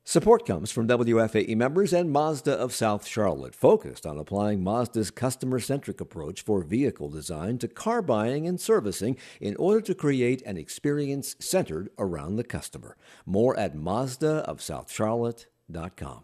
Support comes from WFAE members and Mazda of South Charlotte, focused on applying Mazda's customer-centric approach for vehicle design to car buying and servicing in order to create an experience centered around the customer. More at MazdaofSouthCharlotte.com.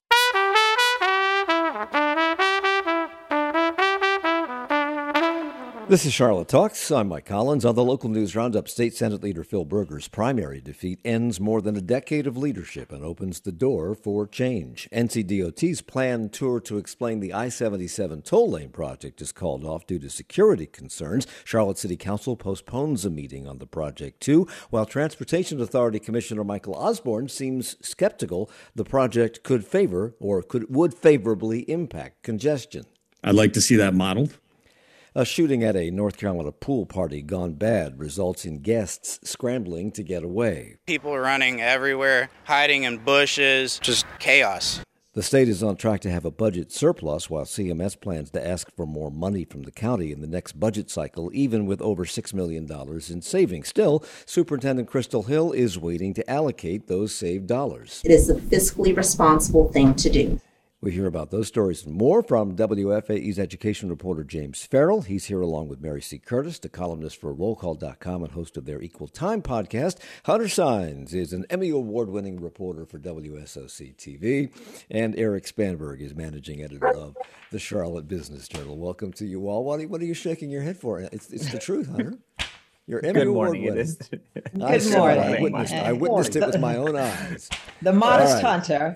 This is Charlotte Talks. I'm Mike Collins. On the local news roundup, State Senate Leader Phil Berger's primary defeat ends more than a decade of leadership and opens the door for change. NCDOT's planned tour to explain the I-77 toll lane project is called off due to security concerns. Charlotte City Council postpones a meeting on the project, too, while Transportation Authority Commissioner Michael Osborne seems skeptical the project would favorably impact congestion. I'd like to see that modeled. A shooting at a North Carolina pool party gone bad results in guests scrambling to get away. People running everywhere, hiding in bushes, just chaos. The state is on track to have a budget surplus while CMS plans to ask for more money from the county in the next budget cycle, even with over $6 million in savings. Still, Superintendent Crystal Hill is waiting to allocate those saved dollars. It is a fiscally responsible thing to do. We hear about those stories and more from WFAE's education reporter James Farrell. He's here along with Mary C. Curtis, the columnist for RollCall.com and host of their Equal Time podcast. Hunter Sines is an Emmy Award-winning reporter for WSOC TV. And Eric Spanberg is managing editor of the Charlotte Business Journal. Welcome to you all. What are you shaking your head for? It's the truth, Hunter. You're Emmy Award-winning. Good morning. I witnessed it with my own eyes. The modest Hunter.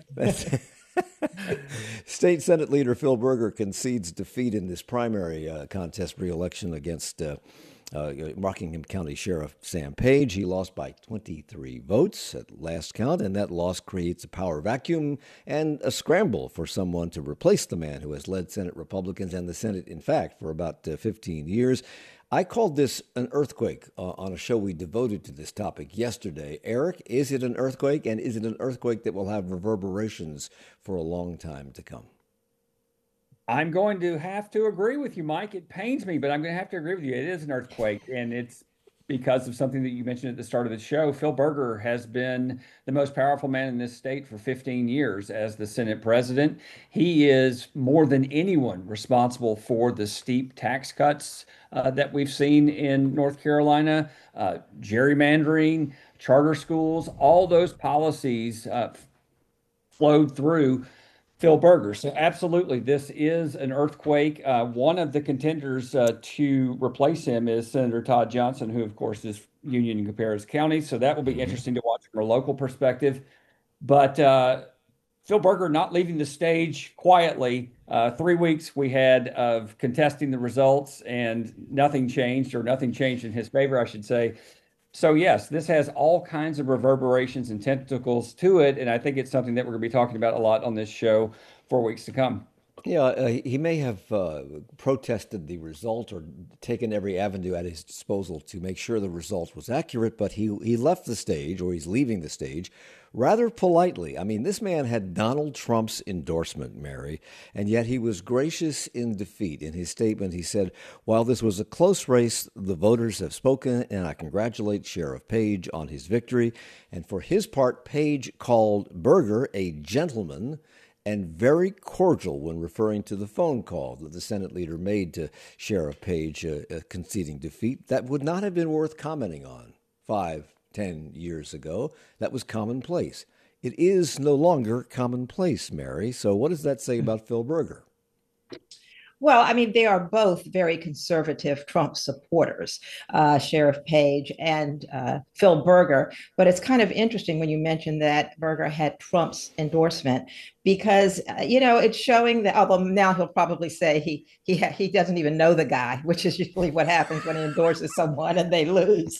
State Senate Leader Phil Berger concedes defeat in this primary contest re-election against Rockingham County Sheriff Sam Page. He lost by 23 votes at last count, and that loss creates a power vacuum and a scramble for someone to replace the man who has led Senate Republicans and the Senate, in fact, for about 15 years. I called this an earthquake on a show we devoted to this topic yesterday. Eric, is it an earthquake, and is it an earthquake that will have reverberations for a long time to come? I'm going to have to agree with you, Mike. It pains me, but I'm going to have to agree with you. It is an earthquake, and it's because of something that you mentioned at the start of the show. Phil Berger has been the most powerful man in this state for 15 years as the Senate president. He is more than anyone responsible for the steep tax cuts that we've seen in North Carolina, gerrymandering, charter schools, all those policies flowed through Phil Berger. So absolutely, this is an earthquake. One of the contenders to replace him is Senator Todd Johnson, who, of course, is Union and Cabarrus County. So that will be interesting to watch from a local perspective. But Phil Berger not leaving the stage quietly. 3 weeks we had of contesting the results, and nothing changed in his favor, I should say. So, yes, this has all kinds of reverberations and tentacles to it, and I think it's something that we're going to be talking about a lot on this show for weeks to come. Yeah, he may have protested the result or taken every avenue at his disposal to make sure the result was accurate, but he left the stage, or he's leaving the stage, rather politely. I mean, this man had Donald Trump's endorsement, Mary, and yet he was gracious in defeat. In his statement, he said, "While this was a close race, the voters have spoken, and I congratulate Sheriff Page on his victory." And for his part, Page called Berger a gentleman and very cordial when referring to the phone call that the Senate leader made to Sheriff Page conceding defeat. That would not have been worth commenting on 5-10 years ago. That was commonplace. It is no longer commonplace, Mary. So what does that say about Phil Berger? Well, I mean, they are both very conservative Trump supporters, Sheriff Page and Phil Berger. But it's kind of interesting when you mention that Berger had Trump's endorsement, because, it's showing that, although now he'll probably say he doesn't even know the guy, which is usually what happens when he endorses someone and they lose.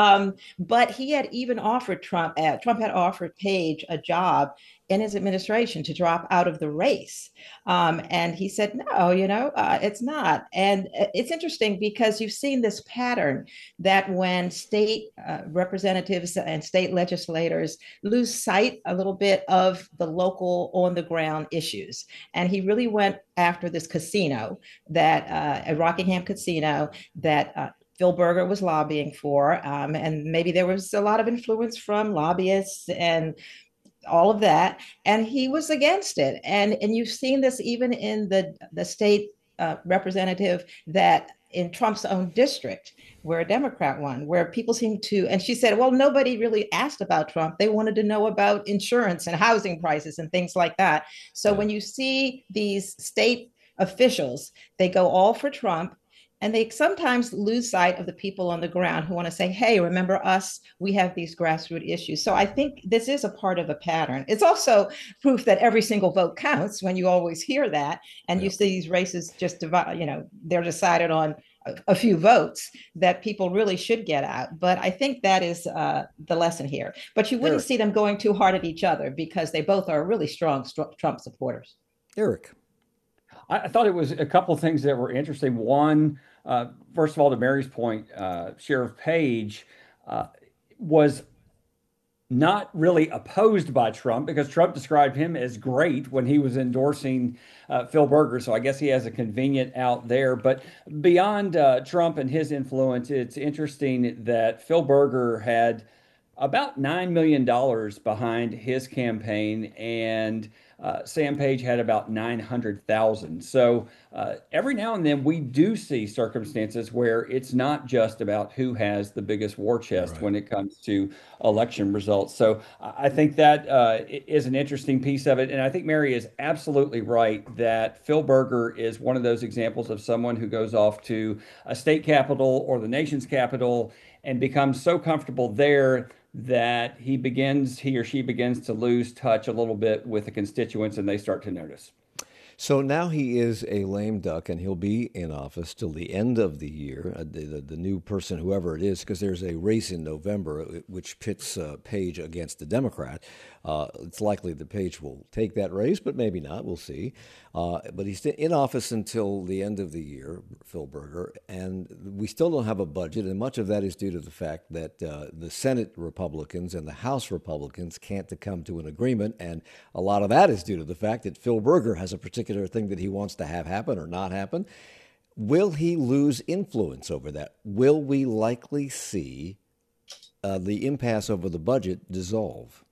But he had even offered Trump had offered Page a job in his administration to drop out of the race. And he said, no, it's not. And it's interesting because you've seen this pattern that when state representatives and state legislators lose sight a little bit of the local on the ground issues. And he really went after this casino that a Rockingham casino that Phil Berger was lobbying for. And maybe there was a lot of influence from lobbyists and all of that, and he was against it. And you've seen this even in the state representative that in Trump's own district, where a Democrat won, where people seem to, and she said, well, nobody really asked about Trump. They wanted to know about insurance and housing prices and things like that. So when you see these state officials, they go all for Trump. And they sometimes lose sight of the people on the ground who want to say, hey, remember us? We have these grassroots issues. So I think this is a part of a pattern. It's also proof that every single vote counts when you always hear that. And you see these races just divide, they're decided on a few votes that people really should get out. But I think that is the lesson here. But you wouldn't see them going too hard at each other because they both are really strong Trump supporters. Eric. I thought it was a couple of things that were interesting. One, first of all, to Mary's point, Sheriff Page was not really opposed by Trump because Trump described him as great when he was endorsing Phil Berger. So I guess he has a convenient out there. But beyond Trump and his influence, it's interesting that Phil Berger had about $9 million behind his campaign, and Sam Page had about 900,000. So every now and then we do see circumstances where it's not just about who has the biggest war chest when it comes to election results. So I think that is an interesting piece of it. And I think Mary is absolutely right that Phil Berger is one of those examples of someone who goes off to a state capital or the nation's capital and becomes so comfortable there that he or she begins to lose touch a little bit with the constituents, and they start to notice. So now he is a lame duck, and he'll be in office till the end of the year, the new person, whoever it is, because there's a race in November which pits Page against the Democrat. It's likely that Page will take that race, but maybe not. We'll see. But he's in office until the end of the year, Phil Berger, and we still don't have a budget, and much of that is due to the fact that the Senate Republicans and the House Republicans can't come to an agreement, and a lot of that is due to the fact that Phil Berger has a particular thing that he wants to have happen or not happen. Will he lose influence over that? Will we likely see the impasse over the budget dissolve?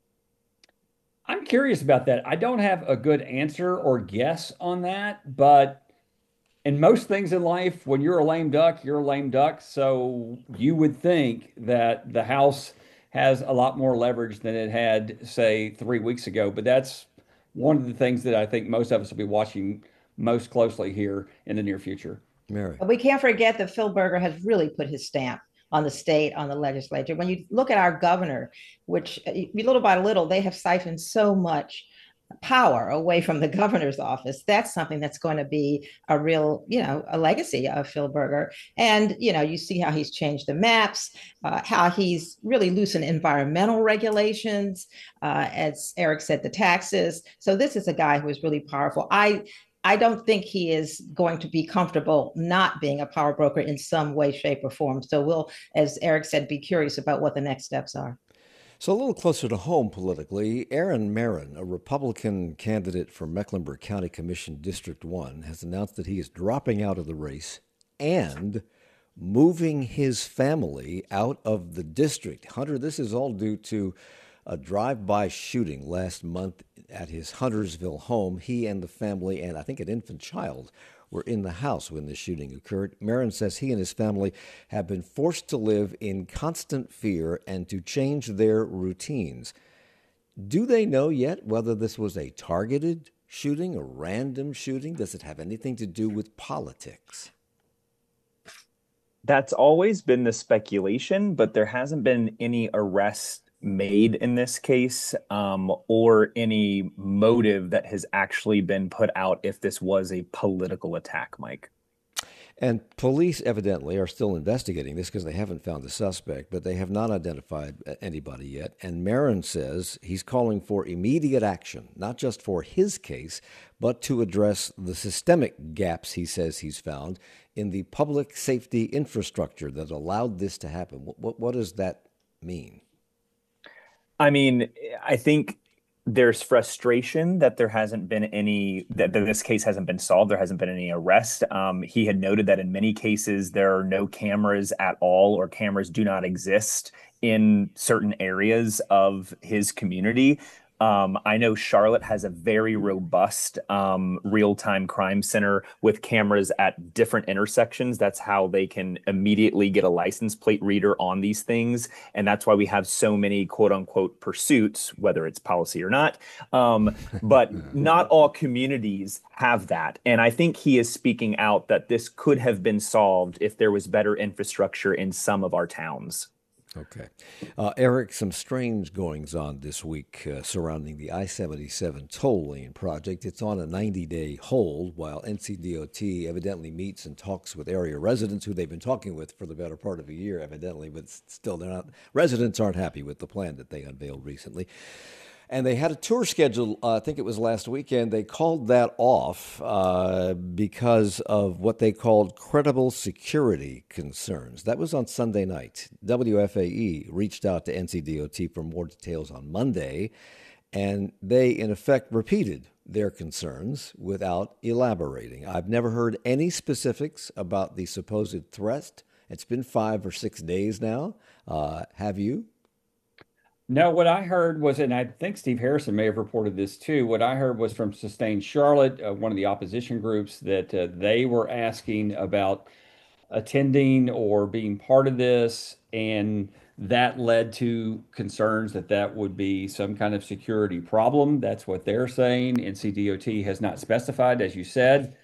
I'm curious about that. I don't have a good answer or guess on that, but in most things in life, when you're a lame duck, you're a lame duck. So you would think that the House has a lot more leverage than it had, say, 3 weeks ago. But that's one of the things that I think most of us will be watching most closely here in the near future. Mary. We can't forget that Phil Berger has really put his stamp on the state, on the legislature. When you look at our governor, which little by little, they have siphoned so much power away from the governor's office. That's something that's going to be a real, a legacy of Phil Berger. And, you see how he's changed the maps, how he's really loosened environmental regulations, as Eric said, the taxes. So this is a guy who is really powerful. I don't think he is going to be comfortable not being a power broker in some way, shape, or form. So we'll, as Eric said, be curious about what the next steps are. So a little closer to home politically, Aaron Marin, a Republican candidate for Mecklenburg County Commission District 1, has announced that he is dropping out of the race and moving his family out of the district. Hunter, this is all due to a drive-by shooting last month at his Huntersville home. He and the family and I think an infant child were in the house when the shooting occurred. Marin says he and his family have been forced to live in constant fear and to change their routines. Do they know yet whether this was a targeted shooting, a random shooting? Does it have anything to do with politics? That's always been the speculation, but there hasn't been any arrest made in this case, or any motive that has actually been put out if this was a political attack, Mike. And police evidently are still investigating this because they haven't found the suspect, but they have not identified anybody yet. And Marin says he's calling for immediate action, not just for his case, but to address the systemic gaps he says he's found in the public safety infrastructure that allowed this to happen. What does that mean? I mean, I think there's frustration that there hasn't been that this case hasn't been solved. There hasn't been any arrest. He had noted that in many cases, there are no cameras at all, or cameras do not exist in certain areas of his community. I know Charlotte has a very robust real-time crime center with cameras at different intersections. That's how they can immediately get a license plate reader on these things. And that's why we have so many quote unquote pursuits, whether it's policy or not. But not all communities have that. And I think he is speaking out that this could have been solved if there was better infrastructure in some of our towns. Okay. Eric, some strange goings on this week surrounding the I-77 toll lane project. It's on a 90-day hold while NCDOT evidently meets and talks with area residents who they've been talking with for the better part of a year, evidently, but still residents aren't happy with the plan that they unveiled recently. And they had a tour scheduled, I think it was last weekend. They called that off because of what they called credible security concerns. That was on Sunday night. WFAE reached out to NCDOT for more details on Monday, and they, in effect, repeated their concerns without elaborating. I've never heard any specifics about the supposed threat. It's been 5 or 6 days now. Have you? No, what I heard was, and I think Steve Harrison may have reported this too. What I heard was from Sustain Charlotte, one of the opposition groups, that they were asking about attending or being part of this, and that led to concerns that that would be some kind of security problem. That's what they're saying. NCDOT has not specified, as you said.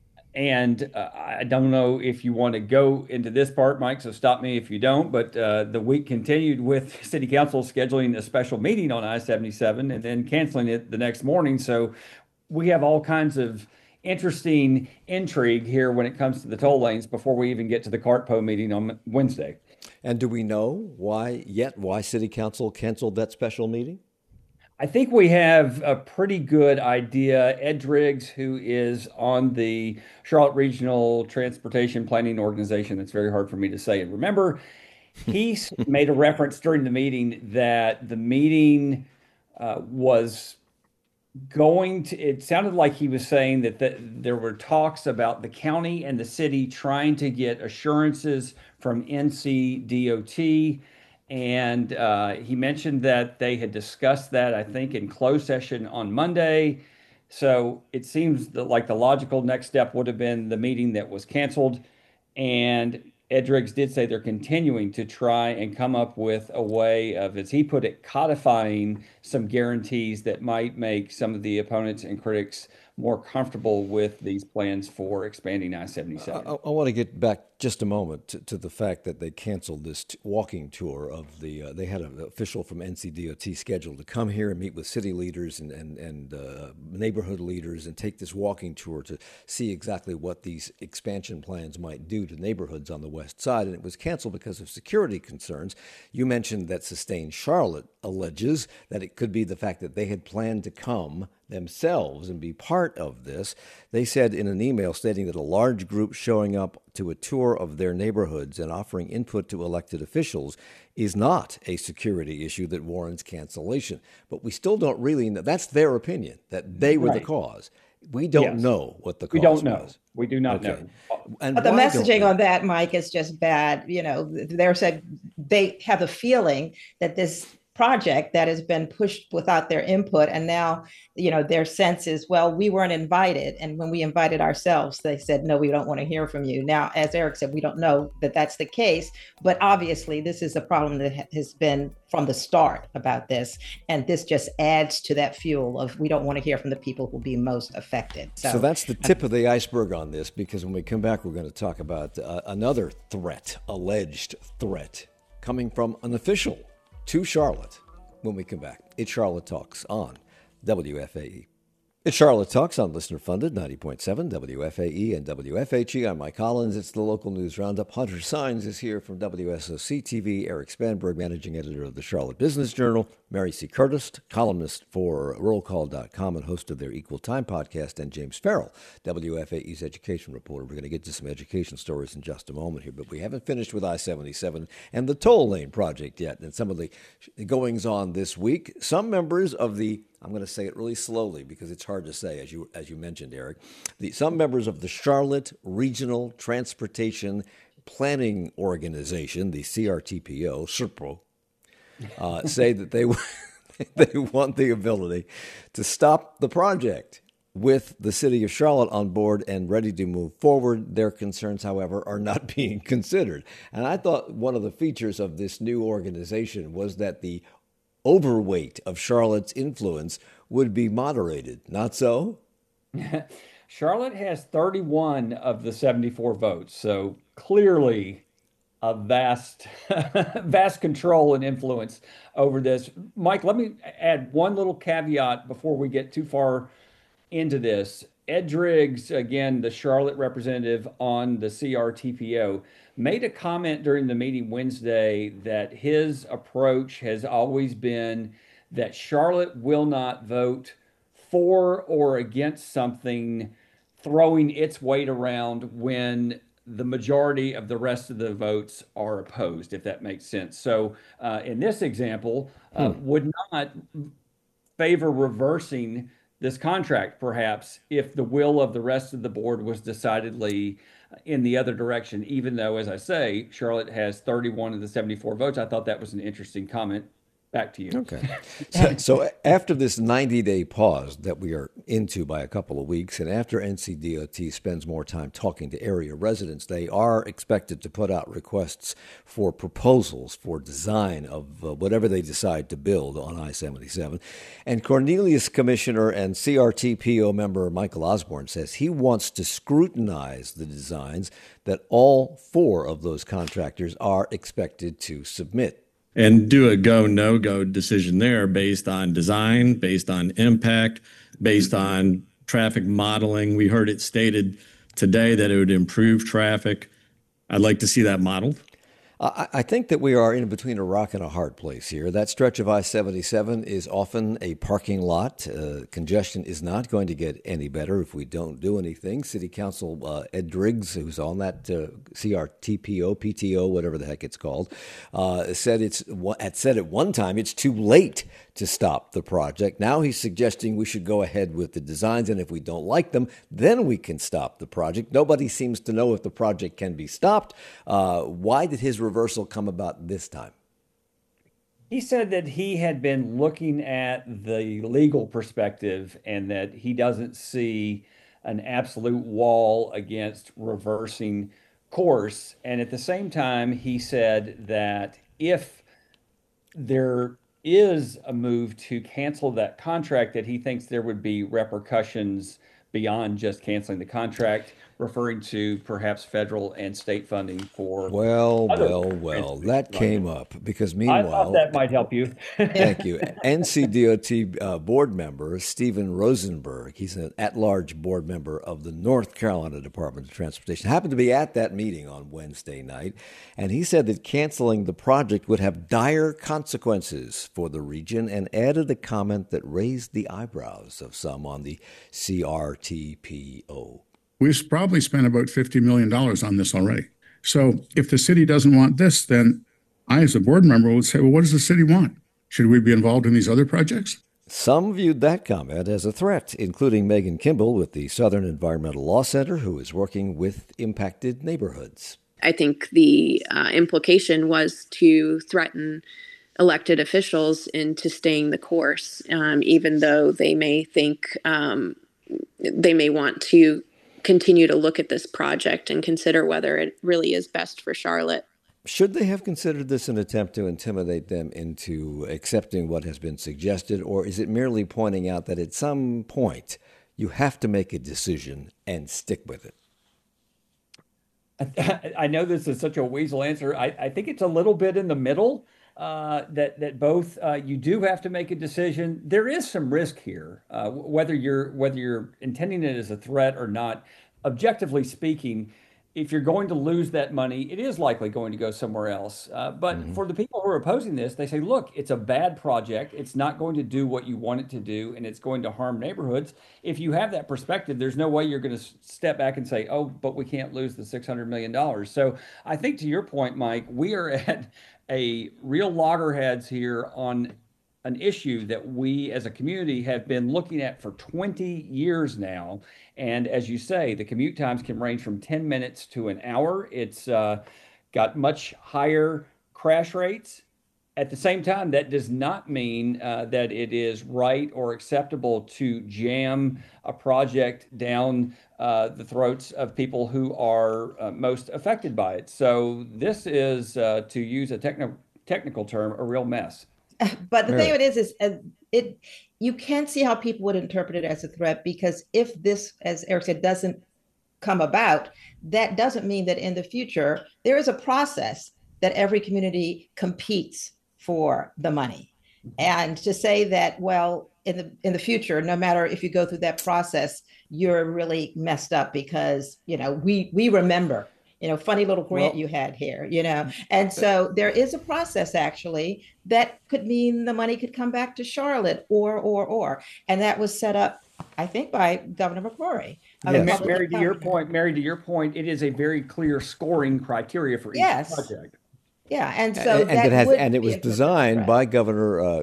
And I don't know if you want to go into this part, Mike, so stop me if you don't. But the week continued with City Council scheduling a special meeting on I-77 and then canceling it the next morning. So we have all kinds of interesting intrigue here when it comes to the toll lanes before we even get to the CARTPO meeting on Wednesday. And do we know why City Council canceled that special meeting? I think we have a pretty good idea. Ed Driggs, who is on the Charlotte Regional Transportation Planning Organization, that's very hard for me to say and remember, he made a reference during the meeting that the meeting was going to, it sounded like he was saying that there were talks about the county and the city trying to get assurances from NCDOT. And he mentioned that they had discussed that, I think, in closed session on Monday. So it seems that like the logical next step would have been the meeting that was canceled. And Ed Driggs did say they're continuing to try and come up with a way of, as he put it, codifying some guarantees that might make some of the opponents and critics more comfortable with these plans for expanding I-77. I want to get back just a moment to the fact that they canceled this walking tour of the, they had an official from NCDOT scheduled to come here and meet with city leaders and neighborhood leaders and take this walking tour to see exactly what these expansion plans might do to neighborhoods on the west side. And it was canceled because of security concerns. You mentioned that Sustain Charlotte alleges that it could be the fact that they had planned to come themselves and be part of this. They said in an email stating that a large group showing up to a tour of their neighborhoods and offering input to elected officials is not a security issue that warrants cancellation. But we still don't really know. That's their opinion, that they were the cause. We don't know what the cause was. We don't know. We do not know. But the messaging on that, Mike, is just bad. You know, they said they have a feeling that this project that has been pushed without their input, and now, you know, their sense is, well, we weren't invited, and when we invited ourselves, they said, no, we don't want to hear from you. Now, as Eric said, we don't know that that's the case, but obviously this is a problem that has been from the start about this, and this just adds to that fuel of we don't want to hear from the people who will be most affected. So that's the tip of the iceberg on this, because when we come back, we're going to talk about another threat, alleged threat, coming from an official to Charlotte when we come back. It's Charlotte Talks on WFAE. It's Charlotte Talks on Listener Funded 90.7 WFAE and WFHE. I'm Mike Collins. It's the local news roundup. Hunter Sines is here from WSOC TV. Eric Spanberg, managing editor of the Charlotte Business Journal. Mary C. Curtis, columnist for rollcall.com and host of their Equal Time podcast. And James Farrell, WFAE's education reporter. We're going to get to some education stories in just a moment here, but we haven't finished with I-77 and the toll lane project yet, and some of the goings on this week. Some members of the, I'm going to say it really slowly because it's hard to say, as you mentioned, Eric. Some members of the Charlotte Regional Transportation Planning Organization, the CRTPO, SRPO, say that they They want the ability to stop the project. With the city of Charlotte on board and ready to move forward, their concerns, however, are not being considered. And I thought one of the features of this new organization was that the overweight of Charlotte's influence would be moderated. Not so? Charlotte has 31 of the 74 votes, so clearly a vast, vast control and influence over this. Mike, let me add one little caveat before we get too far into this. Ed Driggs, again, the Charlotte representative on the CRTPO, made a comment during the meeting Wednesday that his approach has always been that Charlotte will not vote for or against something throwing its weight around when the majority of the rest of the votes are opposed, if that makes sense. So in this example, would not favor reversing this contract, perhaps, if the will of the rest of the board was decidedly in the other direction, even though, as I say, Charlotte has 31 of the 74 votes. I thought that was an interesting comment. Back to you. Okay. So after this 90-day pause that we are into by a couple of weeks, and after NCDOT spends more time talking to area residents, they are expected to put out requests for proposals for design of whatever they decide to build on I-77. And Cornelius Commissioner and CRTPO member Michael Osborne says he wants to scrutinize the designs that all four of those contractors are expected to submit. And do a go, no go decision there based on design, based on impact, based on traffic modeling. We heard it stated today that it would improve traffic. I'd like to see that modeled. I think that we are in between a rock and a hard place here. That stretch of I-77 is often a parking lot. Congestion is not going to get any better if we don't do anything. City Council Ed Driggs, who's on that CRTPO, PTO, whatever the heck it's called, said at one time it's too late to stop the project. Now he's suggesting we should go ahead with the designs, and if we don't like them, then we can stop the project. Nobody seems to know if the project can be stopped. Why did his reversal come about this time? He said that he had been looking at the legal perspective and that he doesn't see an absolute wall against reversing course. And at the same time, he said that if there is a move to cancel that contract, that he thinks there would be repercussions beyond just canceling the contract, referring to perhaps federal and state funding for. Well, that came up because meanwhile. I thought that might help you. Thank you. NCDOT board member Stephen Rosenberg, he's an at-large board member of the North Carolina Department of Transportation, happened to be at that meeting on Wednesday night, and he said that canceling the project would have dire consequences for the region and added a comment that raised the eyebrows of some on the CRTPO. We've probably spent about $50 million on this already. So if the city doesn't want this, then I, as a board member, would say, well, what does the city want? Should we be involved in these other projects? Some viewed that comment as a threat, including Megan Kimball with the Southern Environmental Law Center, who is working with impacted neighborhoods. I think the implication was to threaten elected officials into staying the course, even though they may think they may want to continue to look at this project and consider whether it really is best for Charlotte. Should they have considered this an attempt to intimidate them into accepting what has been suggested, or is it merely pointing out that at some point you have to make a decision and stick with it? I know this is such a weasel answer. I think it's a little bit in the middle. That both you do have to make a decision. There is some risk here, whether you're intending it as a threat or not. Objectively speaking, if you're going to lose that money, it is likely going to go somewhere else. But for the people who are opposing this, they say, look, it's a bad project. It's not going to do what you want it to do, and it's going to harm neighborhoods. If you have that perspective, there's no way you're going to step back and say, oh, but we can't lose the $600 million. So I think to your point, Mike, we are at a real loggerheads here on an issue that we as a community have been looking at for 20 years now. And as you say, the commute times can range from 10 minutes to an hour. It's got much higher crash rates. At the same time, that does not mean that it is right or acceptable to jam a project down the throats of people who are most affected by it. So this is, to use a technical term, a real mess. But the thing of it is it you can see how people would interpret it as a threat, because if this, as Eric said, doesn't come about, that doesn't mean that in the future there is a process that every community competes for the money. And to say that, well, in the future, no matter if you go through that process, you're really messed up because, we remember, funny little grant you had here, And so there is a process actually that could mean the money could come back to Charlotte or. And that was set up, I think, by Governor McCrory. Yes. Mary, to your point, it is a very clear scoring criteria for each project. Yeah, and so it was designed by Governor.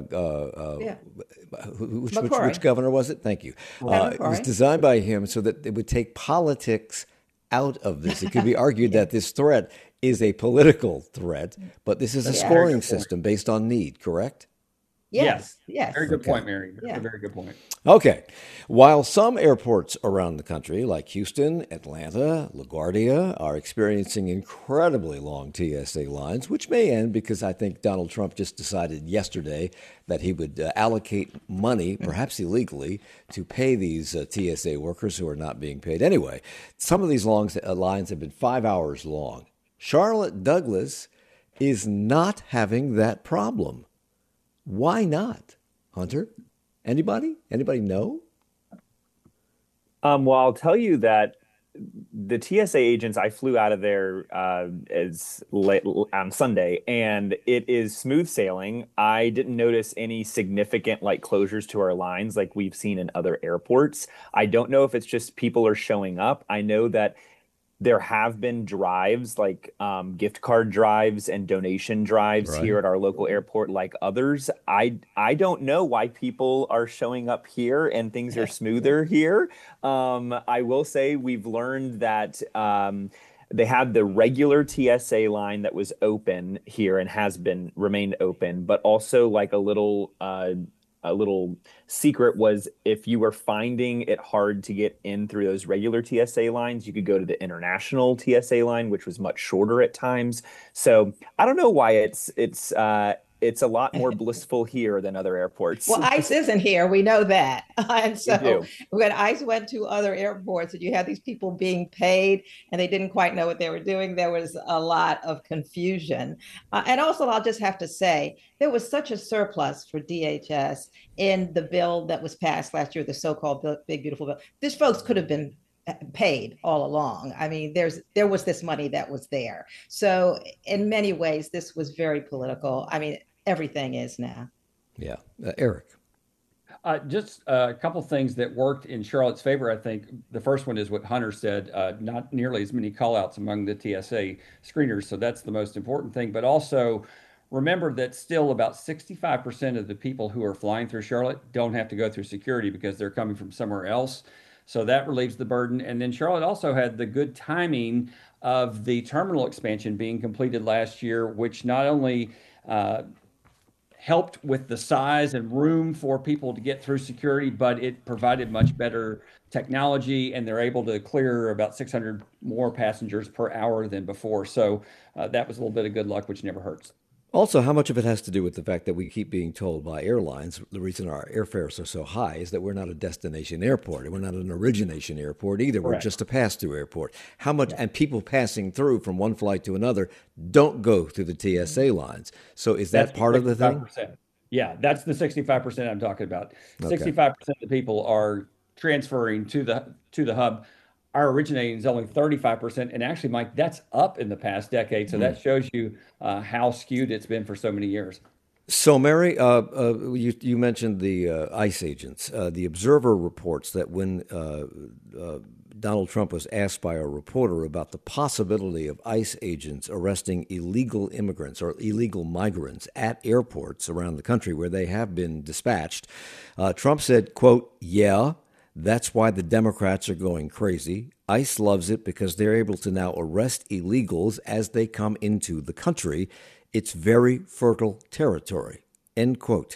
Which governor was it? Thank you. It was designed by him so that it would take politics out of this. It could be argued that this threat is a political threat, but this is a scoring system based on need. Correct? Yes. Very good point, Mary. That's a very good point. Okay. While some airports around the country, like Houston, Atlanta, LaGuardia, are experiencing incredibly long TSA lines, which may end because I think Donald Trump just decided yesterday that he would allocate money, perhaps illegally, to pay these TSA workers who are not being paid. Anyway, some of these lines have been 5 hours long. Charlotte Douglas is not having that problem. Why not, Hunter? Anybody know? Well, I'll tell you that the TSA agents, I flew out of there as late on Sunday, and it is smooth sailing. I didn't notice any significant closures to our lines like we've seen in other airports. I don't know if it's just people are showing up. I know that there have been drives like gift card drives and donation drives here at our local airport like others. I don't know why people are showing up here and things are smoother here. I will say we've learned that they had the regular TSA line that was open here and has remained open, but also a little secret was if you were finding it hard to get in through those regular TSA lines, you could go to the international TSA line, which was much shorter at times. So I don't know why it's a lot more blissful here than other airports. Well, ICE isn't here. We know that. And so when ICE went to other airports and you had these people being paid and they didn't quite know what they were doing, there was a lot of confusion. And also, I'll just have to say, there was such a surplus for DHS in the bill that was passed last year, the so-called Big Beautiful Bill. These folks could have been paid all along. I mean, there was this money that was there. So in many ways, this was very political. I mean, everything is now. Yeah. Eric. Just a couple of things that worked in Charlotte's favor, I think. The first one is what Hunter said, not nearly as many call-outs among the TSA screeners. So that's the most important thing. But also remember that still about 65% of the people who are flying through Charlotte don't have to go through security because they're coming from somewhere else. So that relieves the burden. And then Charlotte also had the good timing of the terminal expansion being completed last year, which not only helped with the size and room for people to get through security, but it provided much better technology, and they're able to clear about 600 more passengers per hour than before. So that was a little bit of good luck, which never hurts. Also, how much of it has to do with the fact that we keep being told by airlines, the reason our airfares are so high is that we're not a destination airport. We're not an origination airport either. Correct. We're just a pass-through airport. How much, and people passing through from one flight to another don't go through the TSA lines. So is that part of the thing? Yeah, that's the 65% I'm talking about. 65% of the people are transferring to the hub. Our originating is only 35%. And actually, Mike, that's up in the past decade. So that shows you how skewed it's been for so many years. So, Mary, you mentioned the ICE agents. The Observer reports that when Donald Trump was asked by a reporter about the possibility of ICE agents arresting illegal immigrants or illegal migrants at airports around the country where they have been dispatched, Trump said, quote, "Yeah, that's why the Democrats are going crazy. ICE loves it because they're able to now arrest illegals as they come into the country. It's very fertile territory, end quote.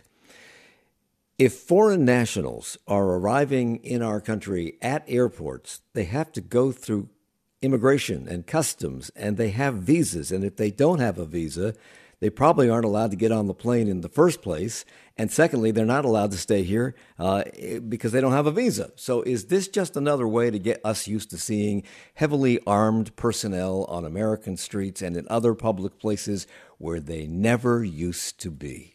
If foreign nationals are arriving in our country at airports, they have to go through immigration and customs, and they have visas. And if they don't have a visa, they probably aren't allowed to get on the plane in the first place. And secondly, they're not allowed to stay here because they don't have a visa. So is this just another way to get us used to seeing heavily armed personnel on American streets and in other public places where they never used to be?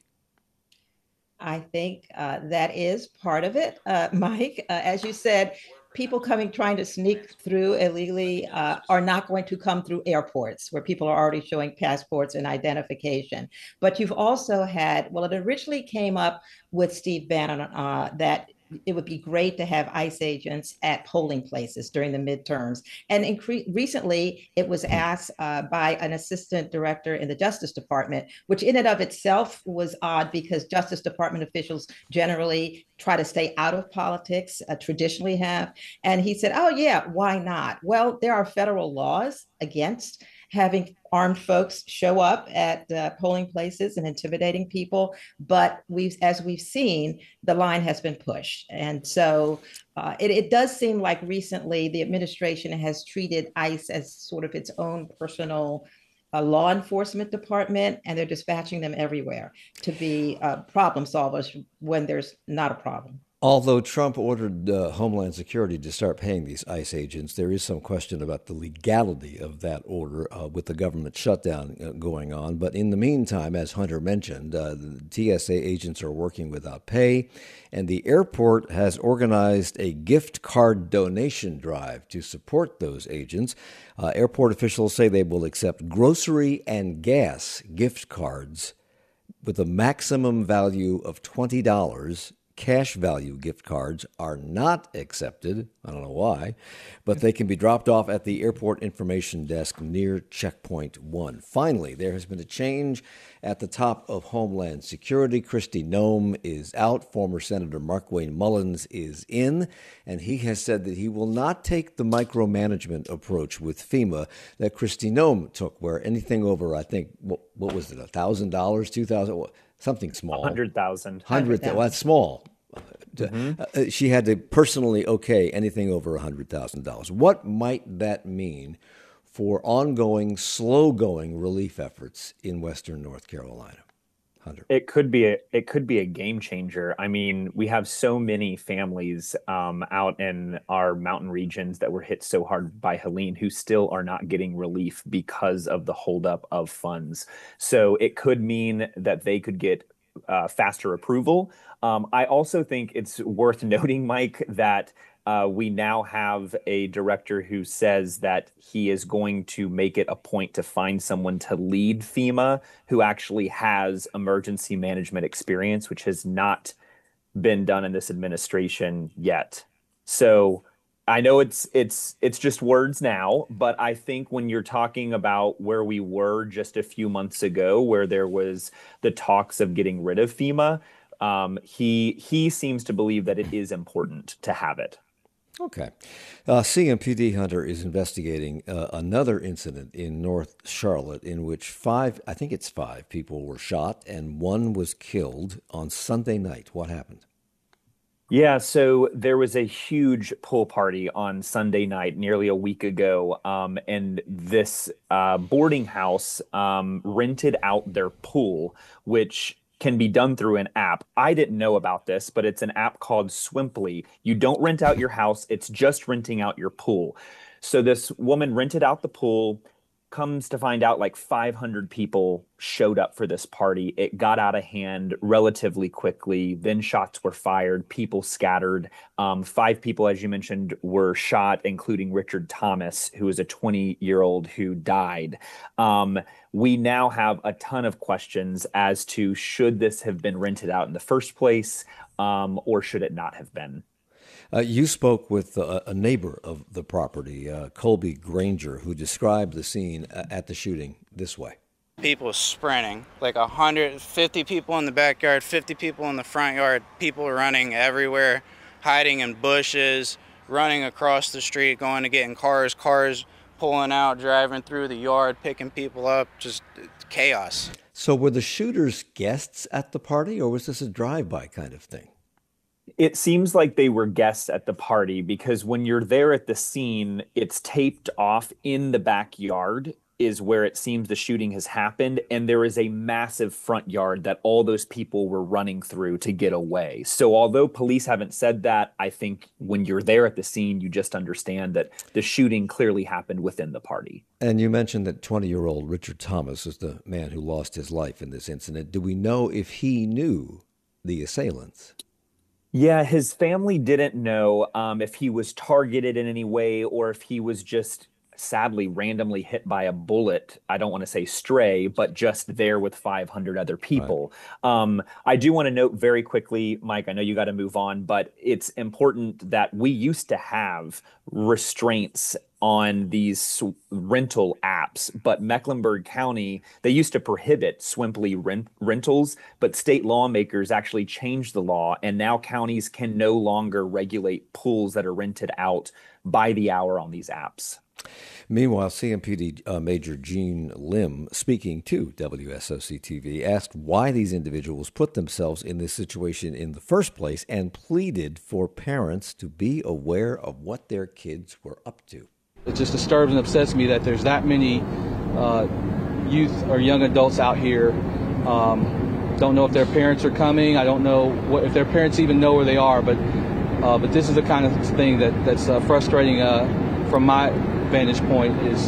I think that is part of it, Mike. As you said, people trying to sneak through illegally are not going to come through airports where people are already showing passports and identification. But you've also had, well, it originally came up with Steve Bannon that it would be great to have ICE agents at polling places during the midterms. And recently, it was asked by an assistant director in the Justice Department, which in and of itself was odd because Justice Department officials generally try to stay out of politics, traditionally have. And he said, oh, yeah, why not? Well, there are federal laws against having armed folks show up at polling places and intimidating people. But as we've seen, the line has been pushed. And so it does seem like recently the administration has treated ICE as sort of its own personal law enforcement department, and they're dispatching them everywhere to be problem solvers when there's not a problem. Although Trump ordered Homeland Security to start paying these ICE agents, there is some question about the legality of that order with the government shutdown going on. But in the meantime, as Hunter mentioned, the TSA agents are working without pay, and the airport has organized a gift card donation drive to support those agents. Airport officials say they will accept grocery and gas gift cards with a maximum value of $20. Cash value gift cards are not accepted. I don't know why, but they can be dropped off at the airport information desk near Checkpoint 1. Finally, there has been a change at the top of Homeland Security. Kristi Noem is out. Former Senator Markwayne Mullins is in, and he has said that he will not take the micromanagement approach with FEMA that Kristi Noem took, where anything over, I think, what was it, $1,000, $2,000? Something small. 100,000. 100,000. Well, that's small. Mm-hmm. She had to personally okay anything over $100,000. What might that mean for ongoing, slow-going relief efforts in Western North Carolina? Hunter. It could be a game changer. I mean, we have so many families out in our mountain regions that were hit so hard by Helene who still are not getting relief because of the holdup of funds. So it could mean that they could get faster approval. I also think it's worth noting, Mike, that we now have a director who says that he is going to make it a point to find someone to lead FEMA who actually has emergency management experience, which has not been done in this administration yet. So I know it's just words now, but I think when you're talking about where we were just a few months ago, where there was the talks of getting rid of FEMA, he seems to believe that it is important to have it. Okay. CMPD Hunter is investigating another incident in North Charlotte in which five people were shot and one was killed on Sunday night. What happened? Yeah, so there was a huge pool party on Sunday night nearly a week ago, and this boarding house rented out their pool, which can be done through an app. I didn't know about this, but it's an app called Swimply. You don't rent out your house, it's just renting out your pool. So this woman rented out the pool, comes to find out like 500 people showed up for this party. It got out of hand relatively quickly. Then shots were fired, people scattered. 5 people, as you mentioned, were shot, including Richard Thomas, who was a 20-year-old who died. We now have a ton of questions as to should this have been rented out in the first place, or should it not have been? You spoke with a neighbor of the property, Colby Granger, who described the scene at the shooting this way. People sprinting, like 150 people in the backyard, 50 people in the front yard, people running everywhere, hiding in bushes, running across the street, going to get in cars pulling out, driving through the yard, picking people up, just chaos. So were the shooters guests at the party, or was this a drive-by kind of thing? It seems like they were guests at the party because when you're there at the scene, it's taped off in the backyard is where it seems the shooting has happened. And there is a massive front yard that all those people were running through to get away. So although police haven't said that, I think when you're there at the scene, you just understand that the shooting clearly happened within the party. And you mentioned that 20-year-old Richard Thomas is the man who lost his life in this incident. Do we know if he knew the assailants? Yeah, his family didn't know if he was targeted in any way or if he was just sadly randomly hit by a bullet. I don't want to say stray, but just there with 500 other people. Right. I do want to note very quickly, Mike, I know you got to move on, but it's important that we used to have restraints on these rental apps, but Mecklenburg County, they used to prohibit Swimply rentals, but state lawmakers actually changed the law, and now counties can no longer regulate pools that are rented out by the hour on these apps. Meanwhile, CMPD Major Gene Lim, speaking to WSOC-TV, asked why these individuals put themselves in this situation in the first place and pleaded for parents to be aware of what their kids were up to. It just disturbs and upsets me that there's that many youth or young adults out here. Don't know if their parents are coming. I don't know if their parents even know where they are. But this is the kind of thing that's frustrating from my vantage point. Is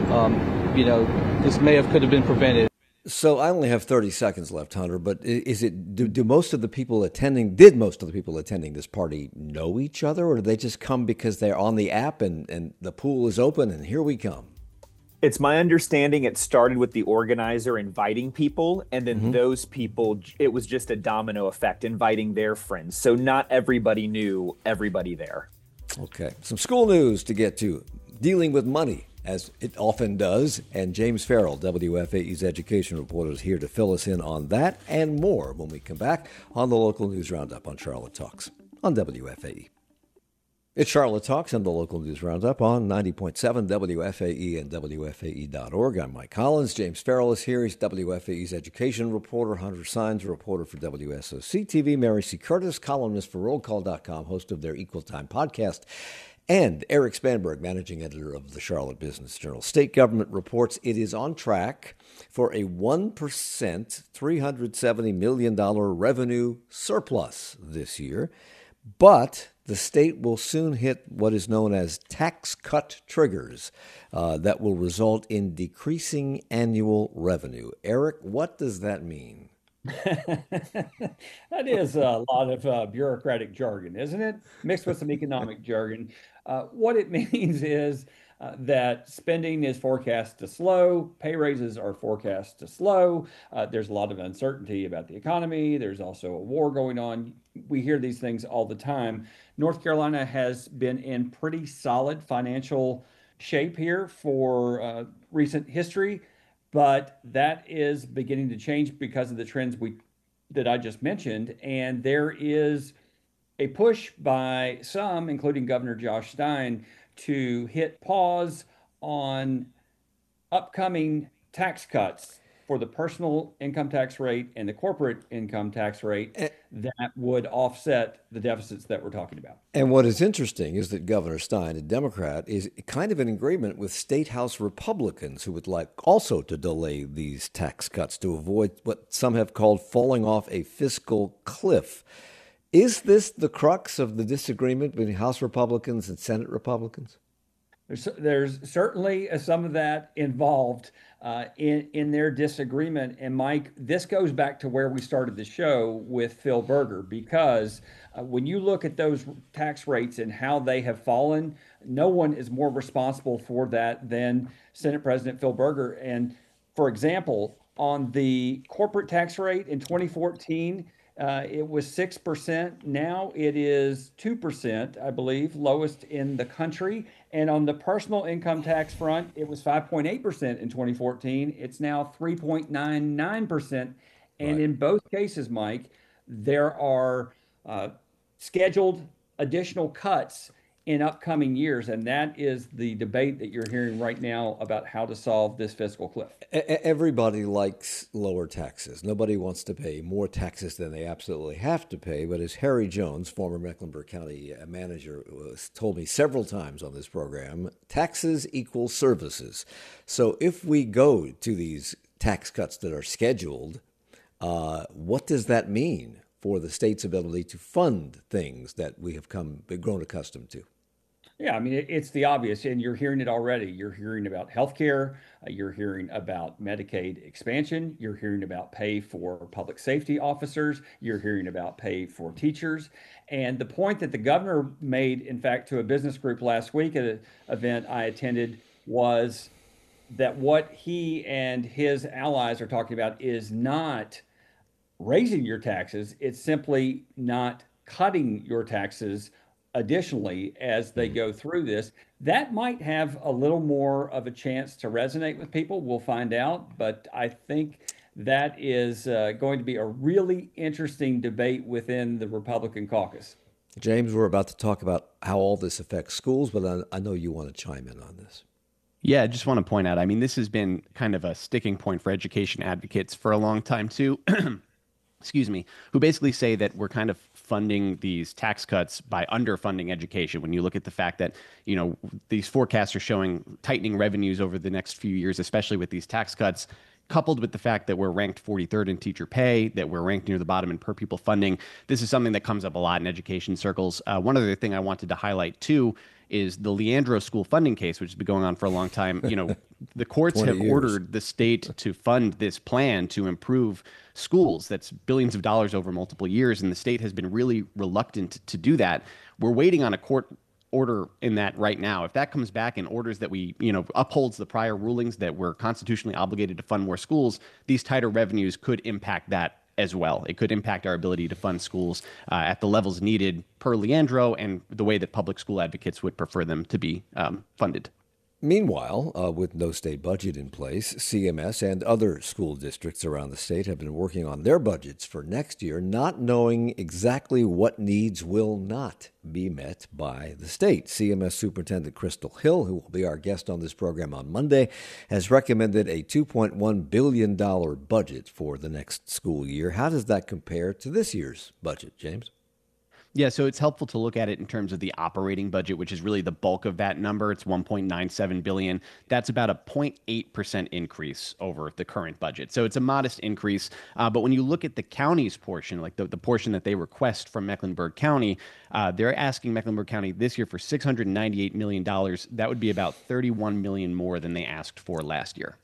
this could have been prevented. So I only have 30 seconds left, Hunter, but did most of the people attending this party know each other, or did they just come because they're on the app and the pool is open and here we come? It's my understanding it started with the organizer inviting people, and then those people, it was just a domino effect, inviting their friends. So not everybody knew everybody there. Okay. Some school news to get to. Dealing with money, as it often does, and James Farrell, WFAE's education reporter, is here to fill us in on that and more when we come back on the Local News Roundup on Charlotte Talks on WFAE. It's Charlotte Talks and the Local News Roundup on 90.7 WFAE and WFAE.org. I'm Mike Collins. James Farrell is here. He's WFAE's education reporter. Hunter Sines, a reporter for WSOC-TV. Mary C. Curtis, columnist for RollCall.com, host of their Equal Time podcast. And Eric Spanberg, managing editor of the Charlotte Business Journal. State government reports it is on track for a 1%, $370 million revenue surplus this year. But the state will soon hit what is known as tax cut triggers that will result in decreasing annual revenue. Eric, what does that mean? That is a lot of bureaucratic jargon, isn't it? Mixed with some economic jargon. What it means is that spending is forecast to slow, pay raises are forecast to slow. There's a lot of uncertainty about the economy. There's also a war going on. We hear these things all the time. North Carolina has been in pretty solid financial shape here for recent history, but that is beginning to change because of the trends that I just mentioned. And there is a push by some, including Governor Josh Stein, to hit pause on upcoming tax cuts for the personal income tax rate and the corporate income tax rate that would offset the deficits that we're talking about. And what is interesting is that Governor Stein, a Democrat, is kind of in agreement with State House Republicans who would like also to delay these tax cuts to avoid what some have called falling off a fiscal cliff. Is this the crux of the disagreement between House Republicans and Senate Republicans? There's certainly some of that involved in their disagreement. And Mike, this goes back to where we started the show with Phil Berger, because when you look at those tax rates and how they have fallen, no one is more responsible for that than Senate President Phil Berger. And for example, on the corporate tax rate in 2014, it was 6%. Now it is 2%, I believe, lowest in the country. And on the personal income tax front, it was 5.8% in 2014. It's now 3.99%. And in both cases, Mike, there are scheduled additional cuts in upcoming years. And that is the debate that you're hearing right now about how to solve this fiscal cliff. Everybody likes lower taxes. Nobody wants to pay more taxes than they absolutely have to pay. But as Harry Jones, former Mecklenburg County manager, told me several times on this program, taxes equal services. So if we go to these tax cuts that are scheduled, what does that mean for the state's ability to fund things that we have grown accustomed to? Yeah, I mean, it's the obvious, and you're hearing it already. You're hearing about healthcare, you're hearing about Medicaid expansion, you're hearing about pay for public safety officers, you're hearing about pay for teachers. And the point that the governor made, in fact, to a business group last week at an event I attended was that what he and his allies are talking about is not raising your taxes, it's simply not cutting your taxes additionally as they go through this. That might have a little more of a chance to resonate with people. We'll find out. But I think that is going to be a really interesting debate within the Republican caucus. James, we're about to talk about how all this affects schools, but I know you want to chime in on this. Yeah, I just want to point out, I mean, this has been kind of a sticking point for education advocates for a long time, too. Excuse me, who basically say that we're kind of funding these tax cuts by underfunding education. When you look at the fact that, you know, these forecasts are showing tightening revenues over the next few years, especially with these tax cuts, coupled with the fact that we're ranked 43rd in teacher pay, that we're ranked near the bottom in per pupil funding. This is something that comes up a lot in education circles. One other thing I wanted to highlight, too, is the Leandro school funding case, which has been going on for a long time. You know, the courts have ordered the state to fund this plan to improve schools. That's billions of dollars over multiple years, and the state has been really reluctant to do that. We're waiting on a court order in that right now. If that comes back and orders that we, you know, upholds the prior rulings that we're constitutionally obligated to fund more schools, these tighter revenues could impact that as well. It could impact our ability to fund schools at the levels needed per Leandro and the way that public school advocates would prefer them to be funded. Meanwhile, with no state budget in place, CMS and other school districts around the state have been working on their budgets for next year, not knowing exactly what needs will not be met by the state. CMS Superintendent Crystal Hill, who will be our guest on this program on Monday, has recommended a $2.1 billion budget for the next school year. How does that compare to this year's budget, James? Yeah, so it's helpful to look at it in terms of the operating budget, which is really the bulk of that number. It's $1.97 billion. That's about a 0.8% increase over the current budget. So it's a modest increase. But when you look at the county's portion, like the portion that they request from Mecklenburg County, they're asking Mecklenburg County this year for $698 million. That would be about $31 million more than they asked for last year.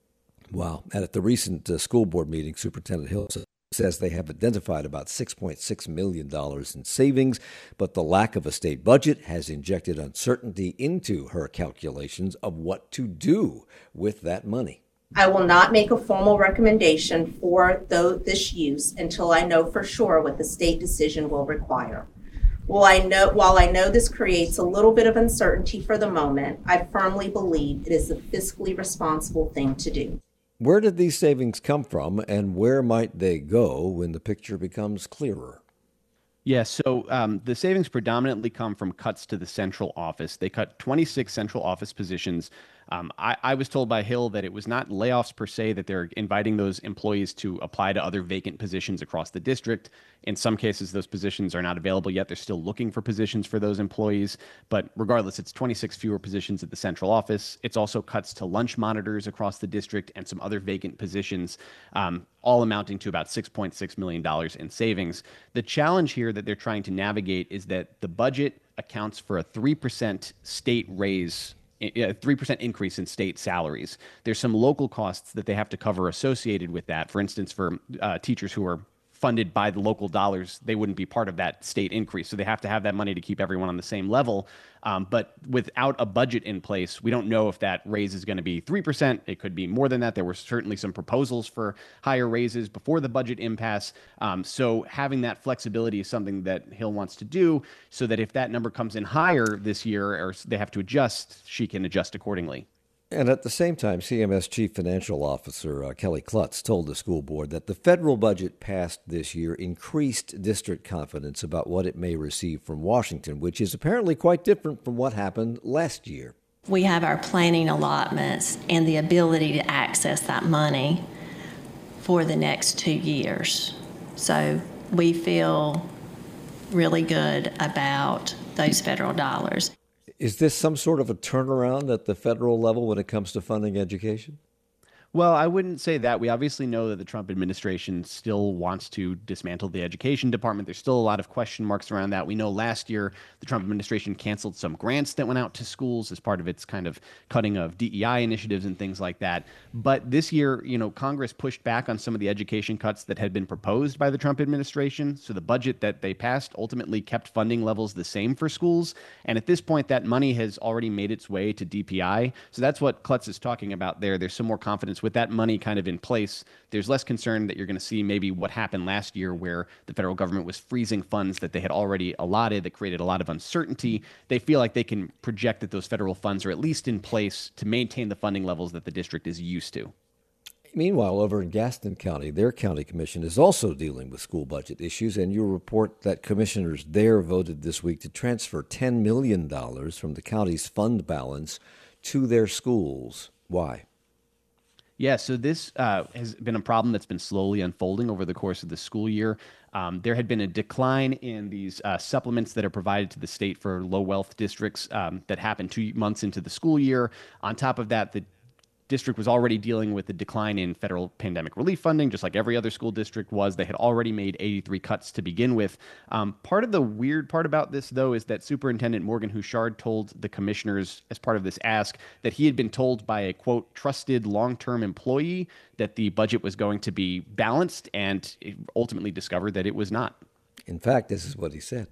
Wow. And at the recent school board meeting, Superintendent Hill says they have identified about $6.6 million in savings, but the lack of a state budget has injected uncertainty into her calculations of what to do with that money. I will not make a formal recommendation for this use until I know for sure what the state decision will require. While I know this creates a little bit of uncertainty for the moment, I firmly believe it is the fiscally responsible thing to do. Where did these savings come from, and where might they go when the picture becomes clearer? Yeah, so the savings predominantly come from cuts to the central office. They cut 26 central office positions. I was told by Hill that it was not layoffs per se, that they're inviting those employees to apply to other vacant positions across the district. In some cases, those positions are not available yet. They're still looking for positions for those employees. But regardless, it's 26 fewer positions at the central office. It's also cuts to lunch monitors across the district and some other vacant positions, all amounting to about $6.6 million in savings. The challenge here that they're trying to navigate is that the budget accounts for a 3% state raise, a 3% increase in state salaries. There's some local costs that they have to cover associated with that. For instance, for teachers who are funded by the local dollars, they wouldn't be part of that state increase. So they have to have that money to keep everyone on the same level. But without a budget in place, we don't know if that raise is going to be 3%. It could be more than that. There were certainly some proposals for higher raises before the budget impasse. So having that flexibility is something that Hill wants to do so that if that number comes in higher this year or they have to adjust, she can adjust accordingly. And at the same time, CMS Chief Financial Officer Kelly Klutz told the school board that the federal budget passed this year increased district confidence about what it may receive from Washington, which is apparently quite different from what happened last year. We have our planning allotments and the ability to access that money for the next 2 years. So we feel really good about those federal dollars. Is this some sort of a turnaround at the federal level when it comes to funding education? Well, I wouldn't say that. We obviously know that the Trump administration still wants to dismantle the education department. There's still a lot of question marks around that. We know last year the Trump administration canceled some grants that went out to schools as part of its kind of cutting of DEI initiatives and things like that. But this year, Congress pushed back on some of the education cuts that had been proposed by the Trump administration. So the budget that they passed ultimately kept funding levels the same for schools. And at this point, that money has already made its way to DPI. So that's what Klutz is talking about there. There's some more confidence with that money kind of in place. There's less concern that you're going to see maybe what happened last year where the federal government was freezing funds that they had already allotted that created a lot of uncertainty. They feel like they can project that those federal funds are at least in place to maintain the funding levels that the district is used to. Meanwhile, over in Gaston County, their county commission is also dealing with school budget issues, and you report that commissioners there voted this week to transfer $10 million from the county's fund balance to their schools. Why? Yeah, so this has been a problem that's been slowly unfolding over the course of the school year. There had been a decline in these supplements that are provided to the state for low wealth districts that happened 2 months into the school year. On top of that, the district was already dealing with the decline in federal pandemic relief funding, just like every other school district was. They had already made 83 cuts to begin with. Part of the weird part about this, though, is that Superintendent Morgan Houchard told the commissioners as part of this ask that he had been told by a, quote, trusted long-term employee that the budget was going to be balanced, and ultimately discovered that it was not. In fact, this is what he said.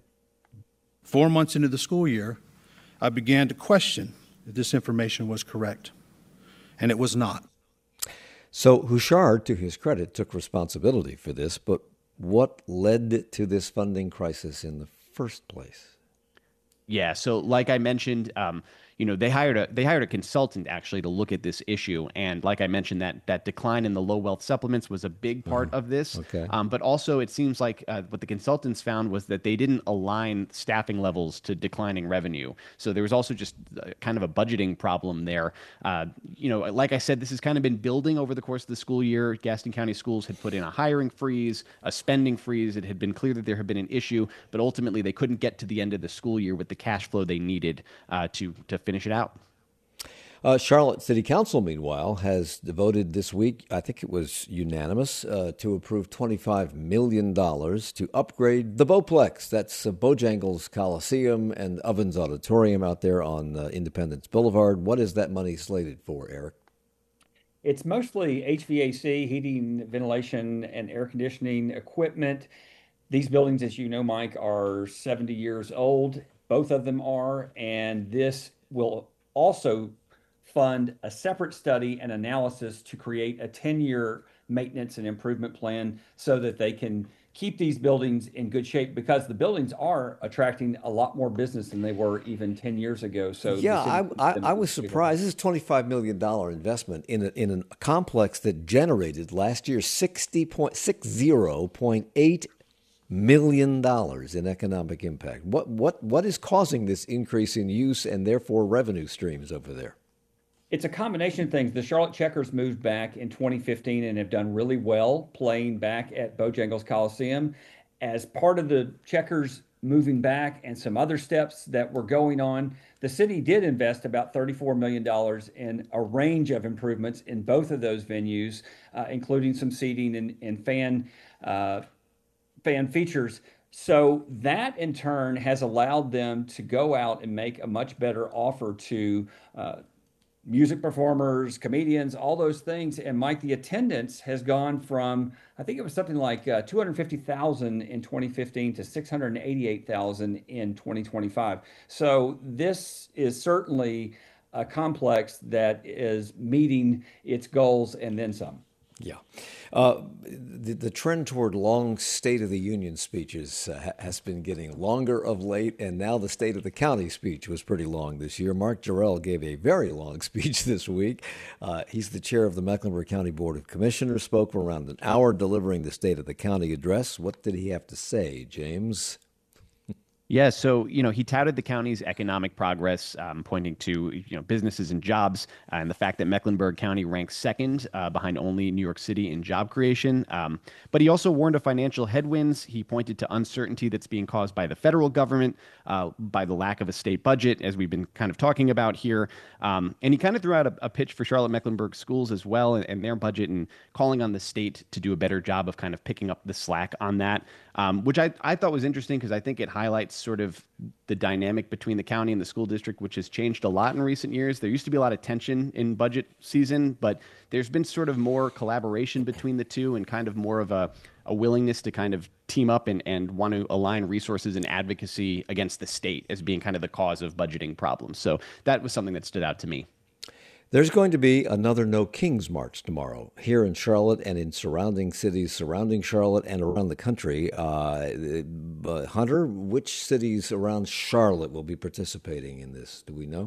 4 months into the school year, I began to question if this information was correct. And it was not. So Houchard, to his credit, took responsibility for this, but what led to this funding crisis in the first place? Yeah, so like I mentioned, they hired a consultant actually to look at this issue, and like I mentioned, that decline in the low wealth supplements was a big part of this. Okay. But also, it seems like what the consultants found was that they didn't align staffing levels to declining revenue. So there was also just kind of a budgeting problem there. Like I said, this has kind of been building over the course of the school year. Gaston County Schools had put in a hiring freeze, a spending freeze. It had been clear that there had been an issue, but ultimately they couldn't get to the end of the school year with the cash flow they needed to finish it out. Charlotte City Council, meanwhile, has voted this week, I think it was unanimous, to approve $25 million to upgrade the Bowplex. That's Bojangles Coliseum and Ovens Auditorium out there on Independence Boulevard. What is that money slated for, Eric? It's mostly HVAC, heating, ventilation, and air conditioning equipment. These buildings, as you know, Mike, are 70 years old. Both of them are, and this will also fund a separate study and analysis to create a 10-year maintenance and improvement plan so that they can keep these buildings in good shape, because the buildings are attracting a lot more business than they were even 10 years ago. So yeah, I was surprised. This is a $25 million investment in a complex that generated last year $60.8 million in economic impact. What is causing this increase in use and therefore revenue streams over there? It's a combination of things. The Charlotte Checkers moved back in 2015 and have done really well playing back at Bojangles Coliseum. As part of the Checkers moving back and some other steps that were going on, the city did invest about $34 million in a range of improvements in both of those venues, including some seating and fan features. So that in turn has allowed them to go out and make a much better offer to music performers, comedians, all those things. And Mike, the attendance has gone from, I think it was something like 250,000 in 2015 to 688,000 in 2025. So this is certainly a complex that is meeting its goals and then some. Yeah. The trend toward long State of the Union speeches has been getting longer of late, and now the State of the County speech was pretty long this year. Mark Jarrell gave a very long speech this week. He's the chair of the Mecklenburg County Board of Commissioners, spoke for around an hour delivering the State of the County address. What did he have to say, James? Yeah, so, he touted the county's economic progress, pointing to, businesses and jobs, and the fact that Mecklenburg County ranks second behind only New York City in job creation. But he also warned of financial headwinds. He pointed to uncertainty that's being caused by the federal government, by the lack of a state budget, as we've been kind of talking about here. And he kind of threw out a pitch for Charlotte-Mecklenburg schools as well and their budget, and calling on the state to do a better job of kind of picking up the slack on that, which I thought was interesting because I think it highlights sort of the dynamic between the county and the school district, which has changed a lot in recent years. There used to be a lot of tension in budget season, but there's been sort of more collaboration between the two and kind of more of a willingness to kind of team up and want to align resources and advocacy against the state as being kind of the cause of budgeting problems. So that was something that stood out to me. There's going to be another No Kings March tomorrow here in Charlotte and in surrounding cities surrounding Charlotte and around the country. Hunter, which cities around Charlotte will be participating in this? Do we know?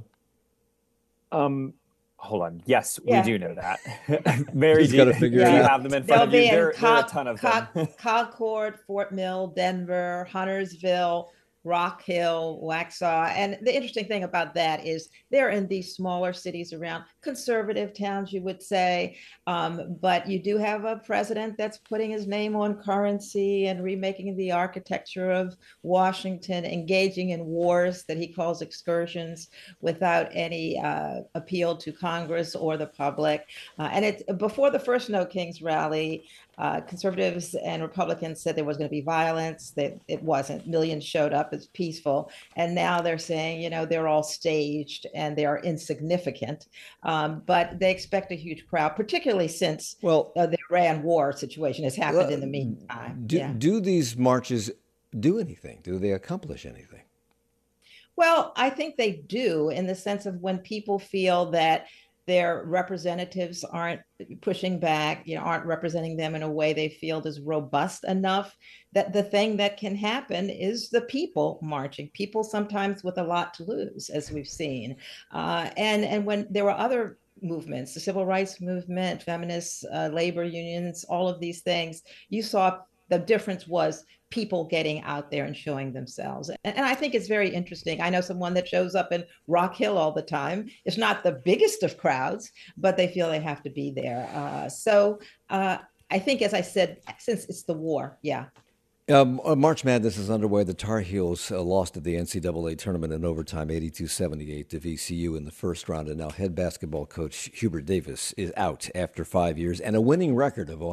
Hold on. Yes, Yeah. we do know that. Mary, He's do gotta you figure it out. have them in front of you? There are a ton of them. Concord, Fort Mill, Denver, Huntersville, Rock Hill, Waxhaw. And the interesting thing about that is they're in these smaller cities around conservative towns, you would say. But you do have a president that's putting his name on currency and remaking the architecture of Washington, engaging in wars that he calls excursions without any appeal to Congress or the public. And it's before the first No Kings rally, conservatives and Republicans said there was going to be violence. That it wasn't. Millions showed up. It's peaceful. And now they're saying, they're all staged and they are insignificant. But they expect a huge crowd, particularly since the Iran war situation has happened in the meantime. Do these marches do anything? Do they accomplish anything? Well, I think they do, in the sense of when people feel that their representatives aren't pushing back, aren't representing them in a way they feel is robust enough, that the thing that can happen is the people marching, people sometimes with a lot to lose, as we've seen. And when there were other movements, the civil rights movement, feminists, labor unions, all of these things, you saw the difference was people getting out there and showing themselves. And I think it's very interesting. I know someone that shows up in Rock Hill all the time. It's not the biggest of crowds, but they feel they have to be there. So I think, as I said, since it's the war, yeah. March Madness is underway. The Tar Heels lost at the NCAA tournament in overtime, 82-78 to VCU in the first round, and now head basketball coach Hubert Davis is out after 5 years and a winning record of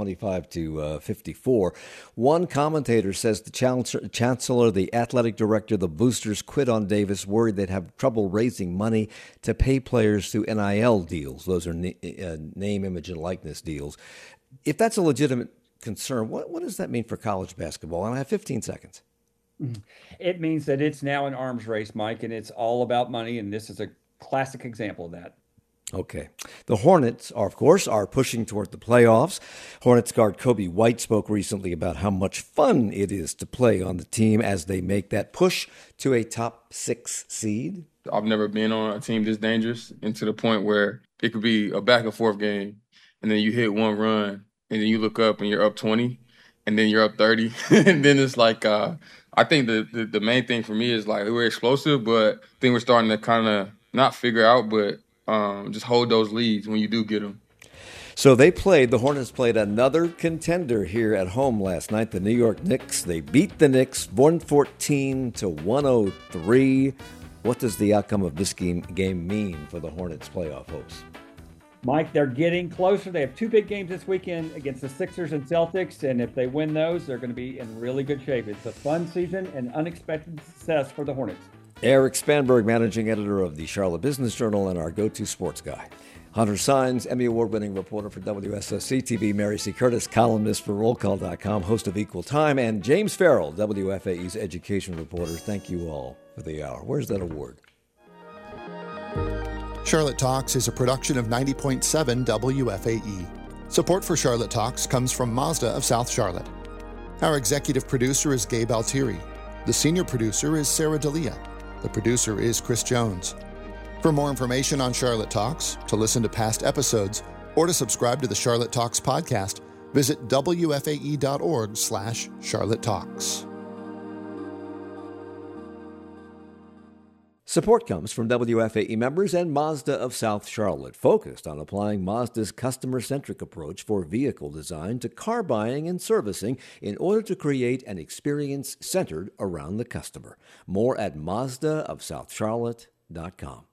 125-54. One commentator says the chancellor, the athletic director, the boosters quit on Davis, worried they'd have trouble raising money to pay players through NIL deals. Those are name, image, and likeness deals. If that's a legitimate concern, what does that mean for college basketball? And I have 15 seconds. It means that it's now an arms race, Mike, and it's all about money, and this is a classic example of that. Okay. The Hornets, of course, are pushing toward the playoffs. Hornets guard Kobe White spoke recently about how much fun it is to play on the team as they make that push to a top 6 seed. I've never been on a team this dangerous, and to the point where it could be a back and forth game, and then you hit one run, and then you look up and you're up 20, and then you're up 30. And then it's like, I think the main thing for me is like we're explosive, but I think we're starting to kind of not figure out, but just hold those leads when you do get them. So the Hornets played another contender here at home last night, the New York Knicks. They beat the Knicks 114-103. What does the outcome of this game mean for the Hornets' playoff hopes? Mike, they're getting closer. They have 2 big games this weekend against the Sixers and Celtics, and if they win those, they're going to be in really good shape. It's a fun season and unexpected success for the Hornets. Eric Spanberg, managing editor of the Charlotte Business Journal and our go-to sports guy. Hunter Sines, Emmy Award-winning reporter for WSOC-TV, Mary C. Curtis, columnist for RollCall.com, host of Equal Time, and James Farrell, WFAE's education reporter. Thank you all for the hour. Where's that award? Charlotte Talks is a production of 90.7 WFAE. Support for Charlotte Talks comes from Mazda of South Charlotte. Our executive producer is Gabe Altieri. The senior producer is Sarah D'Elia. The producer is Chris Jones. For more information on Charlotte Talks, to listen to past episodes, or to subscribe to the Charlotte Talks podcast, visit wfae.org/Charlotte Talks. Support comes from WFAE members and Mazda of South Charlotte, focused on applying Mazda's customer-centric approach for vehicle design to car buying and servicing in order to create an experience centered around the customer. More at mazdaofsouthcharlotte.com.